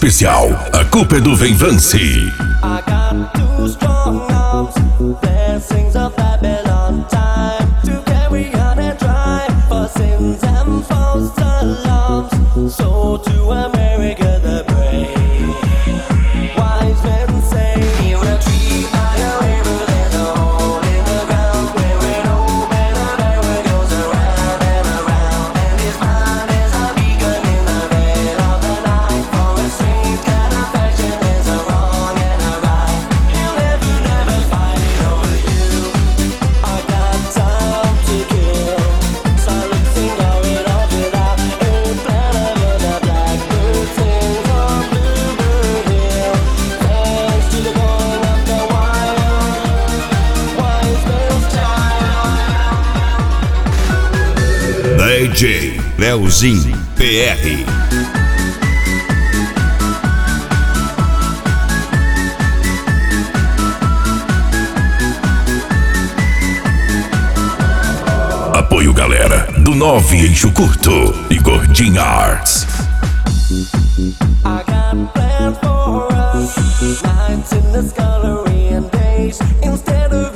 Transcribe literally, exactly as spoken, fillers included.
especial A Culpa é do Vem Vance. I got two strong arms, blessings of Babylon time to carry on and drive for sins and false alarms. So to America the brave, wise men say he will treat by a river. There's a hole in the ground where an old man of error goes around and around, and his mind is a beacon in the red of the night. For a strange kind of fashion, there's a wrong and a right. He'll never, never fight it over you. I got time to kill. Silent singer, it all it out. A planet of the blackbird sings on Bluebird Hill. Thanks to the going of the wild, wise man's child. D J Leozinho P R. Apoio galera do Nove Eixo Curto e Gordinha Arts. I got plans for us, nights in the scullery and days instead of